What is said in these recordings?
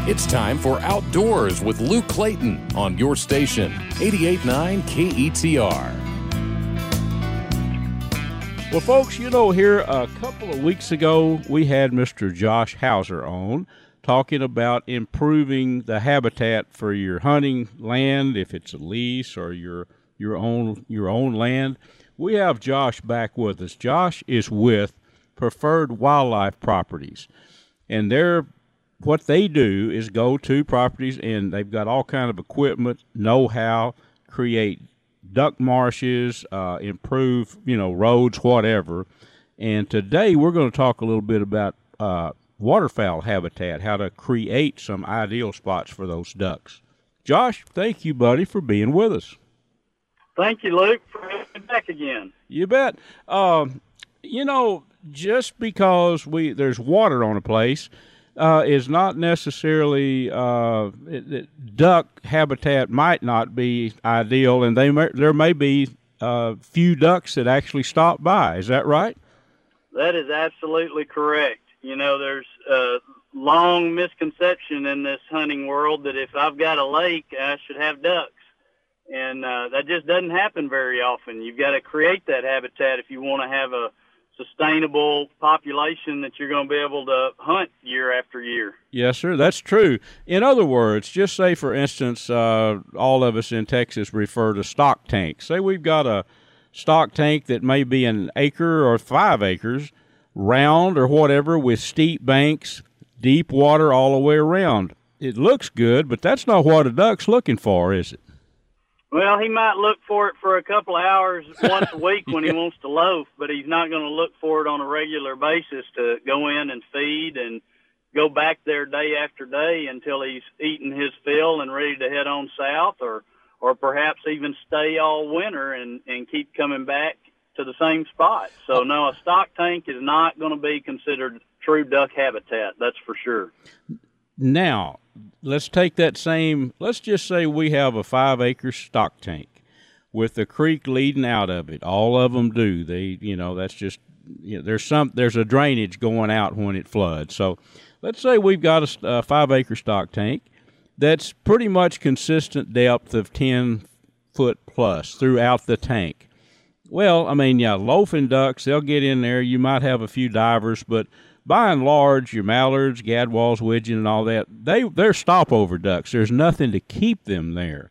It's time for Outdoors with Luke Clayton on your station, 88.9 KETR. Well, folks, here a couple of weeks ago, we had Mr. Josh Hauser on talking about improving the habitat for your hunting land, if it's a lease or your own land. We have Josh back with us. Josh is with Preferred Wildlife Properties, and what they do is go to properties, and they've got all kind of equipment, know-how, create duck marshes, improve, roads, whatever. And today we're going to talk a little bit about waterfowl habitat, how to create some ideal spots for those ducks. Josh, thank you, buddy, for being with us. Thank you, Luke, for having me back again. You bet. Just because there's water on a place is not necessarily duck habitat might not be ideal, and there may be few ducks that actually stop by. Is that right? That is absolutely correct. There's a long misconception in this hunting world that if I've got a lake, I should have ducks. And that just doesn't happen very often. You've got to create that habitat if you want to have a sustainable population that you're going to be able to hunt year after year. Yes, sir. That's true. In other words, just say, for instance, all of us in Texas refer to stock tanks. Say we've got a stock tank that may be an acre or 5 acres, round or whatever, with steep banks, deep water all the way around. It looks good, but that's not what a duck's looking for, is it? Well, he might look for it for a couple of hours once a week when he wants to loaf, but he's not going to look for it on a regular basis to go in and feed and go back there day after day until he's eaten his fill and ready to head on south, or perhaps even stay all winter and keep coming back to the same spot. So, no, a stock tank is not going to be considered true duck habitat, that's for sure. Now, let's take let's just say we have a 5-acre stock tank with a creek leading out of it. All of them do. That's just, there's a drainage going out when it floods. So let's say we've got a 5-acre stock tank that's pretty much consistent depth of 10 foot plus throughout the tank. Well, loafing ducks, they'll get in there. You might have a few divers, but by and large, your mallards, gadwalls, widgeon, and all that, they're stopover ducks. There's nothing to keep them there.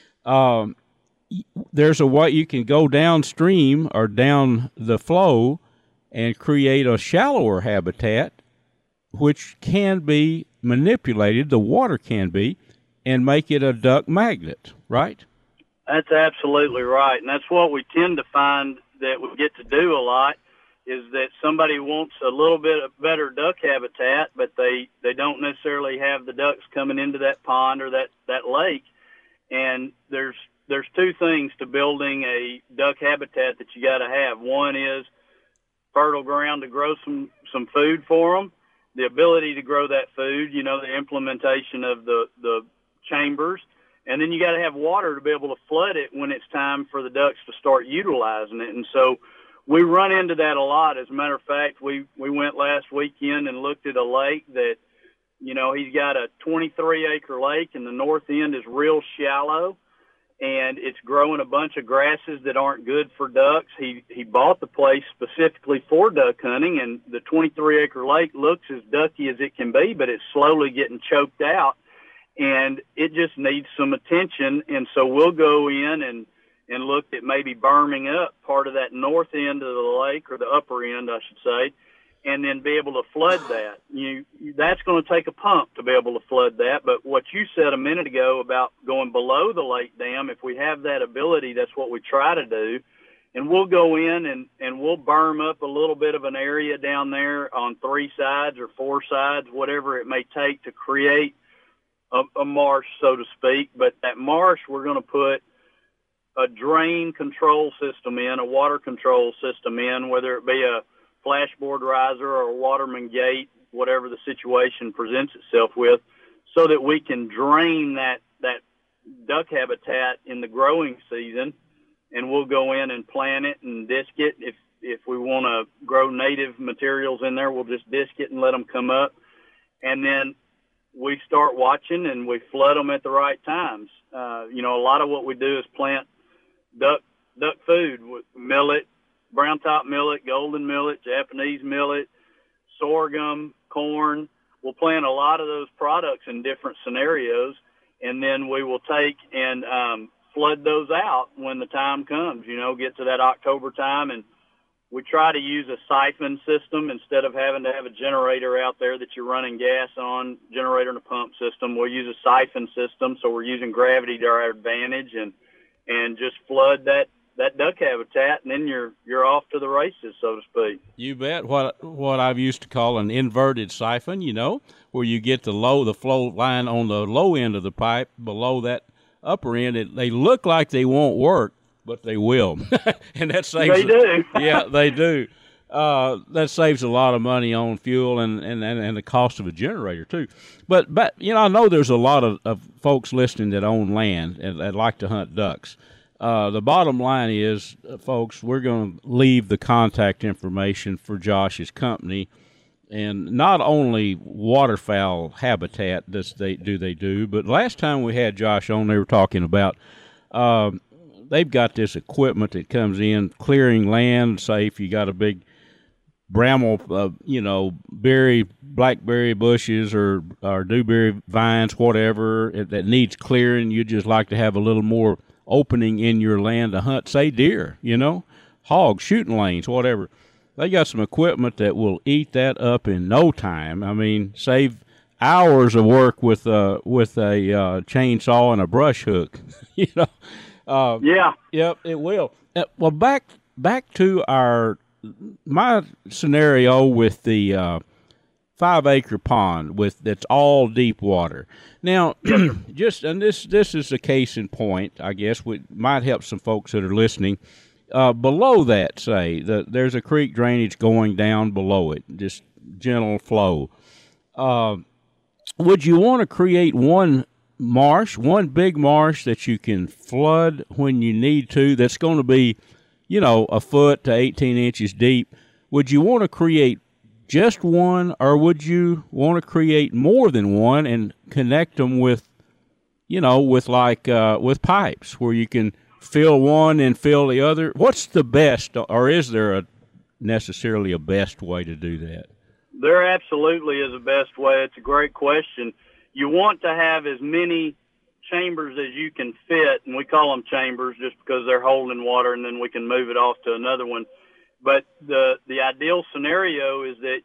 There's a way you can go downstream or down the flow and create a shallower habitat, which can be manipulated, the water can be, and make it a duck magnet, right? That's absolutely right, and that's what we tend to find that we get to do a lot, is that somebody wants a little bit of better duck habitat, but they don't necessarily have the ducks coming into that pond or that lake. And there's two things to building a duck habitat that you got to have. One is fertile ground to grow some food for them, the ability to grow that food, the implementation of the chambers, and then you got to have water to be able to flood it when it's time for the ducks to start utilizing it. And so we run into that a lot. As a matter of fact, we went last weekend and looked at a lake that, he's got a 23-acre lake, and the north end is real shallow, and it's growing a bunch of grasses that aren't good for ducks. He bought the place specifically for duck hunting, and the 23-acre lake looks as ducky as it can be, but it's slowly getting choked out, and it just needs some attention. And so we'll go in and look at maybe berming up part of that north end of the lake, or the upper end, I should say, and then be able to flood that. That's going to take a pump to be able to flood that. But what you said a minute ago about going below the lake dam, if we have that ability, that's what we try to do. And we'll go in and we'll berm up a little bit of an area down there on 3 sides or 4 sides, whatever it may take to create a marsh, so to speak. But that marsh, we're going to put a drain control system in, a water control system in, whether it be a flashboard riser or a Waterman gate, whatever the situation presents itself with, so that we can drain that duck habitat in the growing season. And we'll go in and plant it and disc it. If we want to grow native materials in there, we'll just disc it and let them come up. And then we start watching and we flood them at the right times. A lot of what we do is plant duck food with millet, brown top millet, golden millet, Japanese millet, sorghum, corn. We'll plant a lot of those products in different scenarios, and then we will take and flood those out when the time comes, get to that October time. And we try to use a siphon system instead of having to have a generator out there that you're running gas on, generator and a pump system. We'll use a siphon system, so we're using gravity to our advantage and just flood that duck habitat, and then you're off to the races, so to speak. You bet. What I've used to call an inverted siphon, where you get the flow line on the low end of the pipe below that upper end. They look like they won't work, but they will. And that saves. They do. Yeah, they do. That saves a lot of money on fuel and the cost of a generator too. But I know there's a lot of folks listening that own land and that like to hunt ducks. The bottom line is, folks, we're going to leave the contact information for Josh's company, and not only waterfowl habitat they do, but last time we had Josh on, they were talking about they've got this equipment that comes in clearing land. Say if you got a big bramble, blackberry bushes or dewberry vines, whatever that needs clearing, you just like to have a little more opening in your land to hunt, say deer, hogs, shooting lanes, whatever. They got some equipment that will eat that up in no time. I mean, save hours of work with a chainsaw and a brush hook. Yeah. Yep, it will. Well, back to my scenario with the 5-acre pond that's all deep water. Now, this is a case in point, I guess, which might help some folks that are listening. Below that, say, there's a creek drainage going down below it, just gentle flow. Would you want to create one big marsh that you can flood when you need to, that's going to be, a foot to 18 inches deep? Would you want to create just one, or would you want to create more than one and connect them with pipes where you can fill one and fill the other? What's the best, or is there necessarily a best way to do that? There absolutely is a best way. It's a great question. You want to have as many chambers as you can fit, and we call them chambers just because they're holding water, and then we can move it off to another one. But the ideal scenario is that,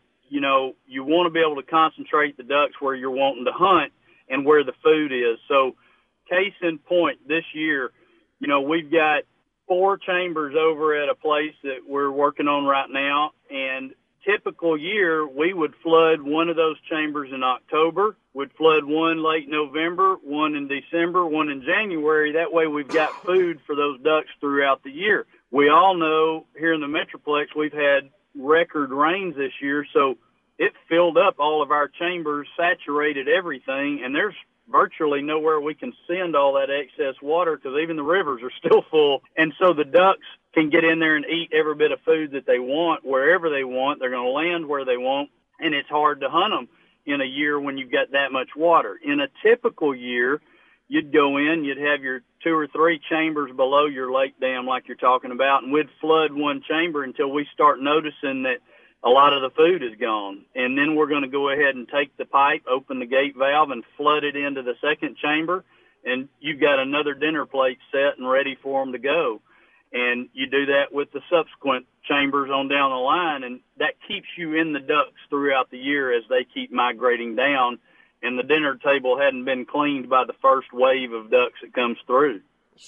you want to be able to concentrate the ducks where you're wanting to hunt and where the food is. So case in point, this year, we've got 4 chambers over at a place that we're working on right now, and typical year, we would flood one of those chambers in October, would flood one late November, one in December, one in January. That way we've got food for those ducks throughout the year. We all know here in the Metroplex we've had record rains this year, so it filled up all of our chambers, saturated everything, and there's virtually nowhere we can send all that excess water because even the rivers are still full. And so the ducks can get in there and eat every bit of food that they want, wherever they want. They're going to land where they want, and it's hard to hunt them in a year when you've got that much water. In a typical year, you'd go in, you'd have your 2 or 3 chambers below your lake dam like you're talking about, and we'd flood one chamber until we start noticing that a lot of the food is gone. And then we're going to go ahead and take the pipe, open the gate valve, and flood it into the second chamber, and you've got another dinner plate set and ready for them to go. And you do that with the subsequent chambers on down the line, and that keeps you in the ducks throughout the year as they keep migrating down, and the dinner table hadn't been cleaned by the first wave of ducks that comes through.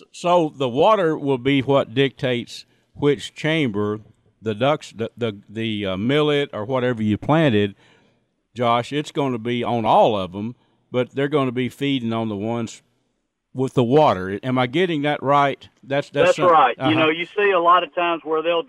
So the water will be what dictates which chamber the ducks, the millet or whatever you planted, Josh, it's going to be on all of them, but they're going to be feeding on the ones with the water. Am I getting that right? That's right. Uh-huh. You see a lot of times where they'll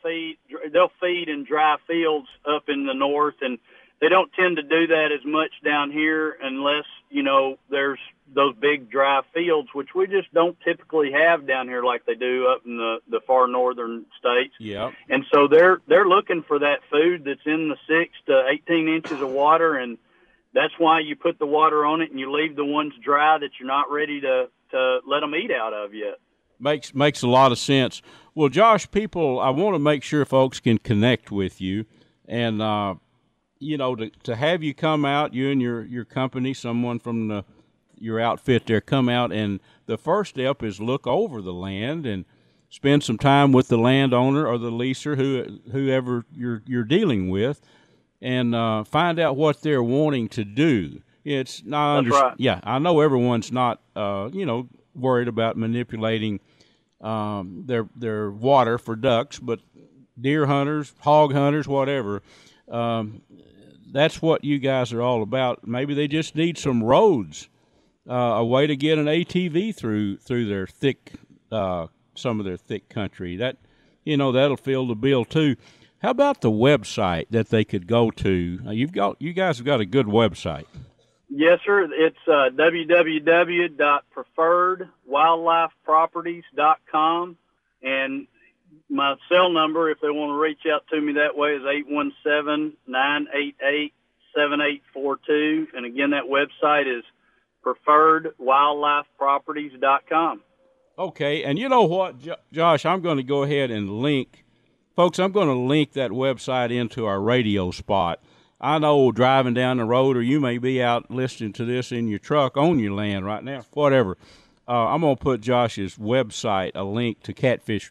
feed in dry fields up in the north, and they don't tend to do that as much down here unless, there's those big dry fields, which we just don't typically have down here like they do up in the far northern states. Yeah. And so they're looking for that food that's in the 6 to 18 inches of water, and that's why you put the water on it and you leave the ones dry that you're not ready to let them eat out of yet. Makes a lot of sense. Well, Josh, I want to make sure folks can connect with you, and to have you come out, you and your company, someone from your outfit there, come out, and the first step is look over the land and spend some time with the landowner or the leaser, whoever you're dealing with, and find out what they're wanting to do. It's not right. Yeah, I know everyone's not worried about manipulating their water for ducks, but deer hunters, hog hunters, whatever, that's what you guys are all about. Maybe they just need some roads, a way to get an ATV through their thick, some of their thick country. That'll fill the bill too. How about the website that they could go to? You guys have got a good website. Yes, sir. It's www.preferredwildlifeproperties.com, and my cell number, if they want to reach out to me that way, is 817-988-7842. And again, that website is preferredwildlifeproperties.com. Okay, and you know what, Josh, I'm going to go ahead and link that website into our radio spot. I know driving down the road, or you may be out listening to this in your truck on your land right now, whatever. I'm going to put Josh's website, a link to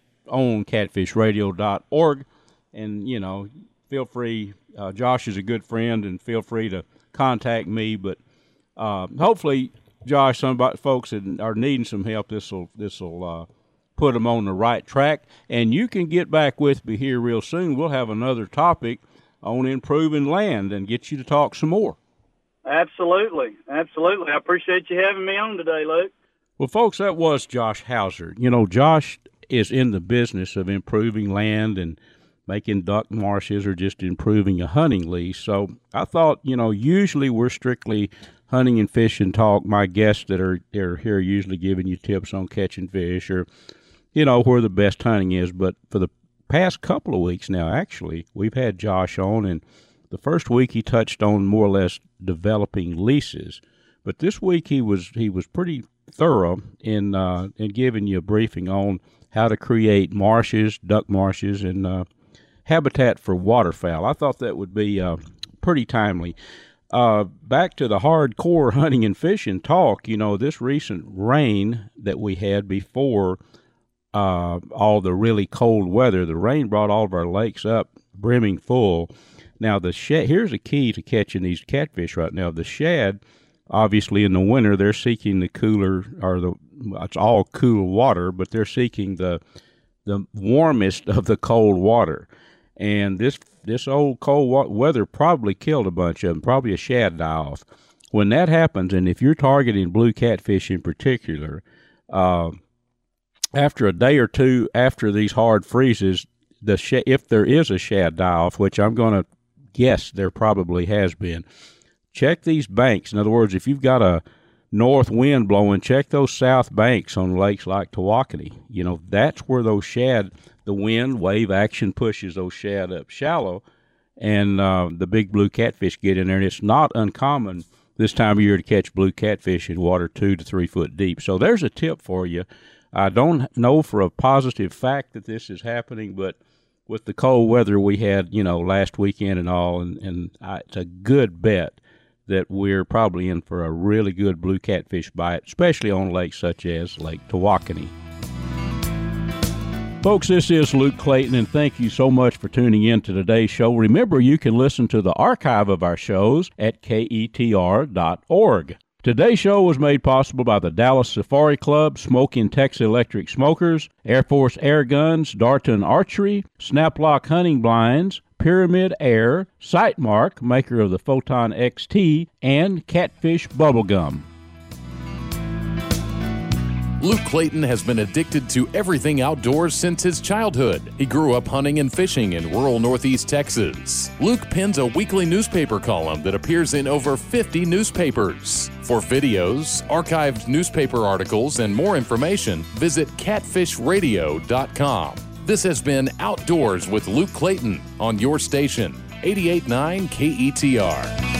catfishradio.org, and, feel free. Josh is a good friend, and feel free to contact me. But hopefully, Josh, some folks that are needing some help, this'll put them on the right track. And you can get back with me here real soon. We'll have another topic on improving land and get you to talk some more. Absolutely. I appreciate you having me on today, Luke. Well, folks, that was Josh Hauser. Josh is in the business of improving land and making duck marshes or just improving a hunting lease. So I thought, usually we're strictly hunting and fishing talk. My guests that are here usually giving you tips on catching fish or, where the best hunting is. But for the past couple of weeks now, actually, we've had Josh on, and the first week he touched on more or less developing leases, but this week he was pretty thorough in giving you a briefing on how to create marshes, duck marshes, and habitat for waterfowl. I thought that would be pretty timely. Back to the hardcore hunting and fishing talk. This recent rain that we had before all the really cold weather, the rain brought all of our lakes up brimming full. Now, here's a key to catching these catfish right now. The shad, obviously in the winter, they're seeking the cooler, it's all cool water, but they're seeking the warmest of the cold water. And this old cold weather probably killed a bunch of them, probably a shad die-off. When that happens, and if you're targeting blue catfish in particular, after a day or two after these hard freezes, if there is a shad die-off, which I'm going to guess there probably has been, check these banks. In other words, if you've got a north wind blowing, check those south banks on lakes like Tawakoni. That's where those shad, the wind wave action pushes those shad up shallow, and the big blue catfish get in there. And it's not uncommon this time of year to catch blue catfish in water 2 to 3 foot deep. So there's a tip for you. I don't know for a positive fact that this is happening, but with the cold weather we had, last weekend and all, and it's a good bet that we're probably in for a really good blue catfish bite, especially on lakes such as Lake Tawakoni. Folks, this is Luke Clayton, and thank you so much for tuning in to today's show. Remember, you can listen to the archive of our shows at ketr.org. Today's show was made possible by the Dallas Safari Club, Smoking Texas Electric Smokers, Air Force Air Guns, Darton Archery, Snaplock Hunting Blinds, Pyramid Air, Sightmark, maker of the Photon XT, and Catfish Bubblegum. Luke Clayton has been addicted to everything outdoors since his childhood. He grew up hunting and fishing in rural Northeast Texas. Luke pens a weekly newspaper column that appears in over 50 newspapers. For videos, archived newspaper articles, and more information, visit catfishradio.com. This has been Outdoors with Luke Clayton on your station, 88.9 KETR.